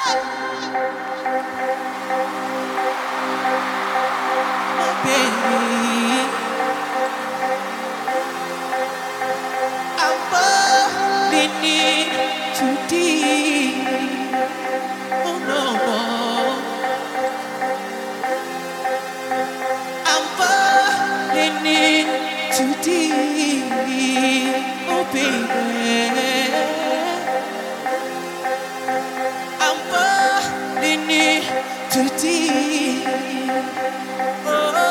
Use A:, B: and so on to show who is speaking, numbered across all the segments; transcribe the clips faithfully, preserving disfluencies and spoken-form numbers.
A: baby. I'm falling in too deep. Oh no, I'm falling in too deep. Oh baby, I'm falling in too deep. Oh.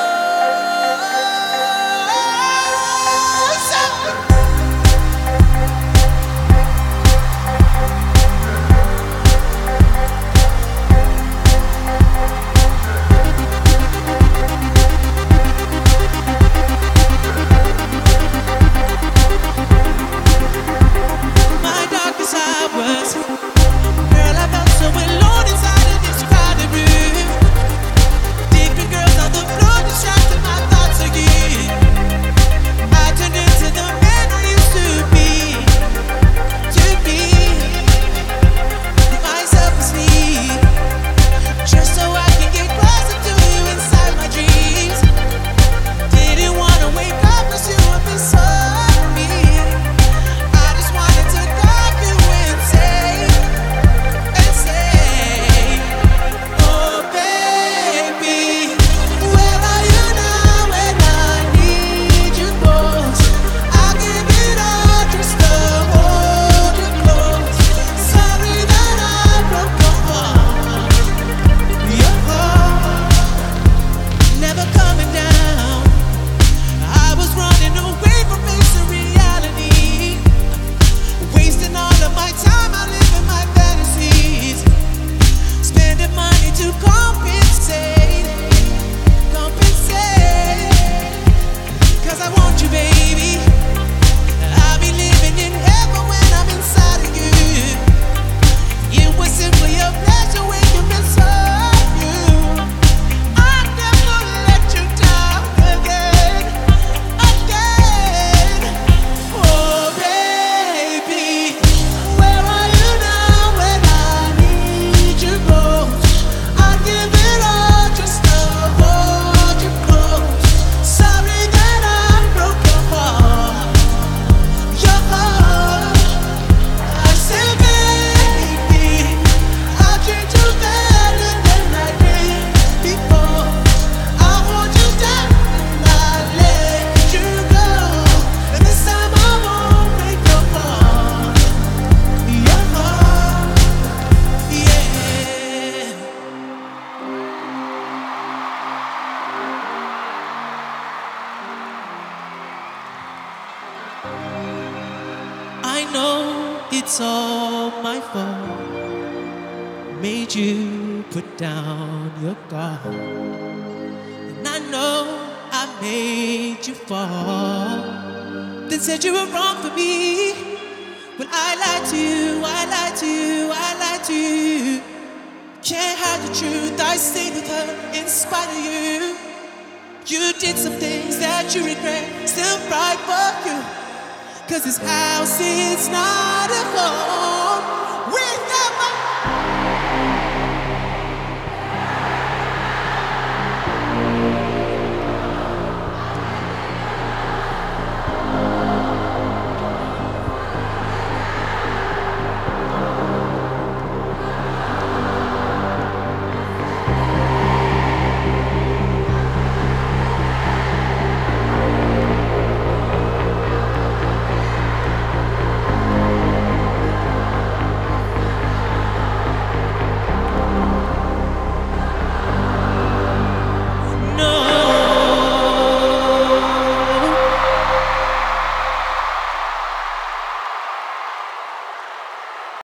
A: I know it's all my fault. Made you put down your guard. And I know I made you fall. Then said you were wrong for me. Well, I lied to you, I lied to you, I lied to you. Can't hide the truth, I stayed with her in spite of you. You did some things that you regret, still right for you. Cause this house is not a home.